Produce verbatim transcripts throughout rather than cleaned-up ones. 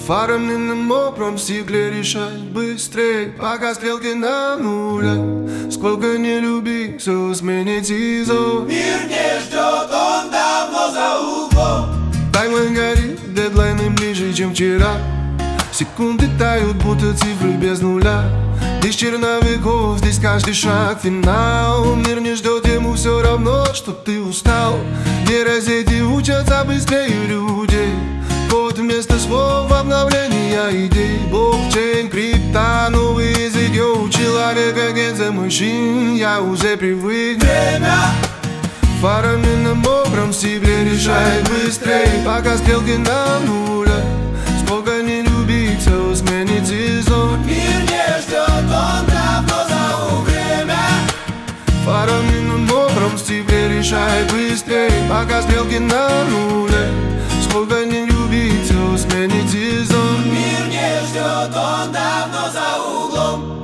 Фарами на мокром стекле решай быстрей, пока стрелки на нуле. Сколько не люби, все сменит сезон. Мир не ждет, он давно за углом. Таймлайн горит, дедлайны ближе, чем вчера. Секунды тают, будто цифры без нуля. Здесь черновиков, здесь каждый шаг финал. Мир не ждет, ему все равно, что ты устал. Нейросети учатся быстрее людей. Код вместо слов, обновления идей. Блокчейн, крипта, новый язык. Йоу, человек, агент мужчин, я уже привык. Время Фарами на мокром стекле решай быстрей, пока стрелки на нуле. Сколько не любить, все сменит сезон. мир не ждет, он давно за углом. Время Фарами на мокром стекле решай быстрей, пока стрелки на нуле. Сколько не любить, все сменит сезон. мир не ждет, он давно за углом.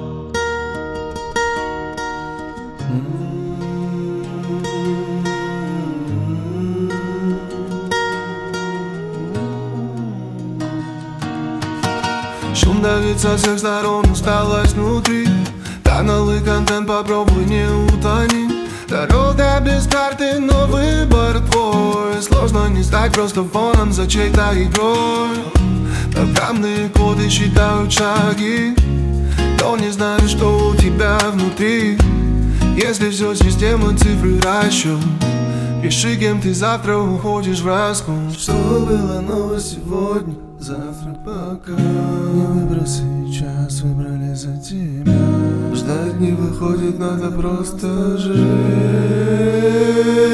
Шум давит со всех сторон, усталость внутри. Каналы, контент, попробуй не утони. Дорога без карты, но выбор твой. Сложно не стать просто фоном за чьей-то игрой. Программные коды считают шаги, но не знаю, что у тебя внутри. Если все система, цифры, расчет. Пиши, кем ты завтра уходишь в раскол. Что было ново сегодня, завтра пока. Не выбрал сейчас, выбрали за тебя. Ждать не выходит, надо просто жить.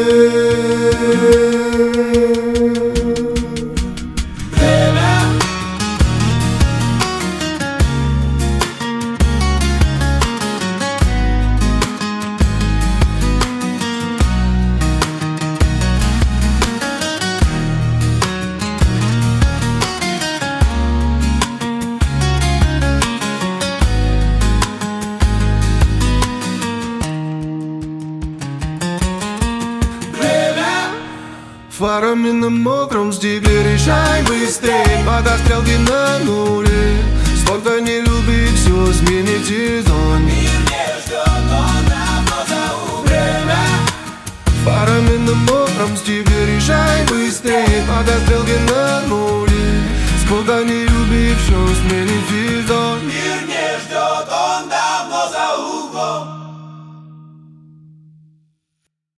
Фарами на мокром стекле решай быстрей, пока стрелки на нуле. Сколько не любить, все сменит сезон. Мир не ждет, он давно за углом. Время Фарами на мокром стекле решай быстрей, пока стрелки на нуле. Сколько не любить, все сменит сезон.